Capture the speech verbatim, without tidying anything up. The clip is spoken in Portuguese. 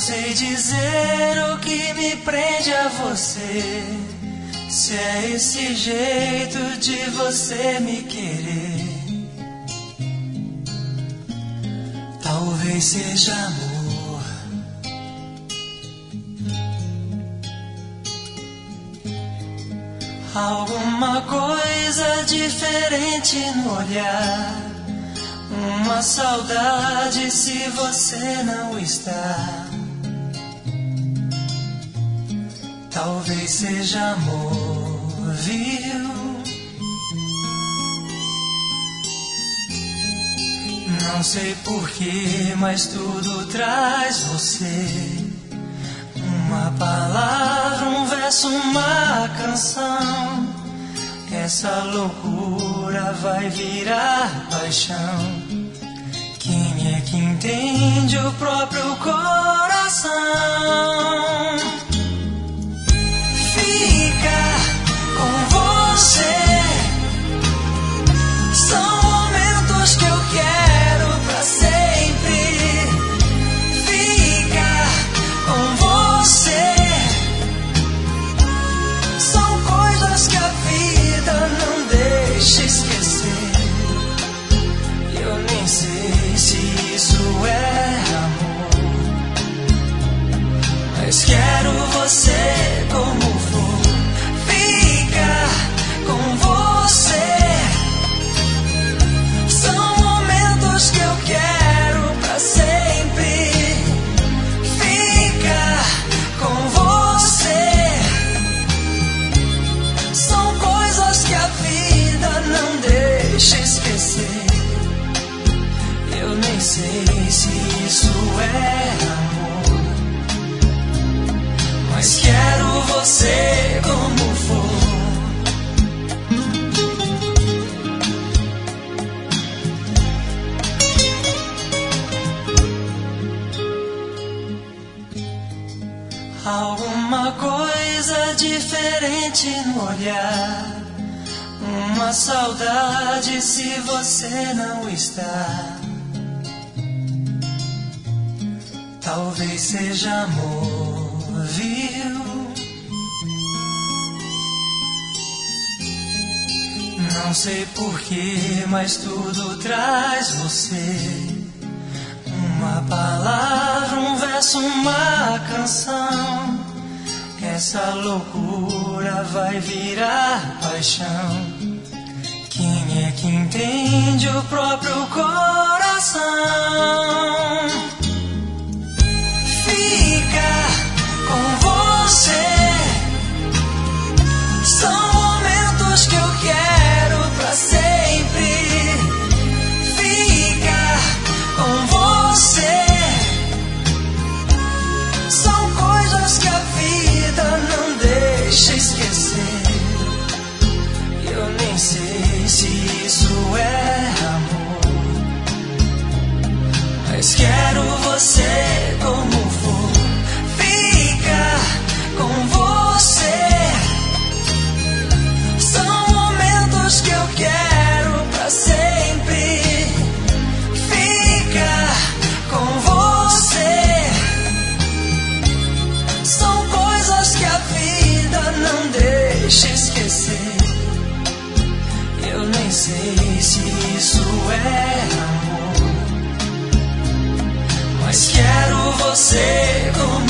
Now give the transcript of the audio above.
sei dizer o que me prende a você, se é esse jeito de você me querer. Talvez seja amor, alguma coisa diferente no olhar, uma saudade se você não está. Talvez seja amor, viu? Não sei porquê, mas tudo traz você. Uma palavra, um verso, uma canção. Essa loucura vai virar paixão. Quem é que entende o próprio coração? Ficar com você são momentos que eu quero pra sempre. Ficar com você são coisas que a vida não deixa esquecer. Eu nem sei se isso é amor, mas quero você como for. Ficar com você são momentos que eu quero pra sempre. Ficar com você são coisas que a vida não deixa esquecer. Eu nem sei se isso é amor, mas quero você como for. Alguma coisa diferente no olhar, uma saudade se você não está. Talvez seja amor, viu? Não sei porquê, mas tudo traz você. Uma palavra, um verso, uma canção. Essa loucura vai virar paixão. Quem é que entende o próprio coração? Ficar com você são momentos que eu quero pra sempre. Ficar com você são coisas que a vida não deixa esquecer. Eu nem sei se isso é amor, mas quero você como for. Ficar com você são momentos que eu quero pra sempre. Ficar com você são coisas que a vida não deixa esquecer. Eu nem sei se isso é amor, mas quero você como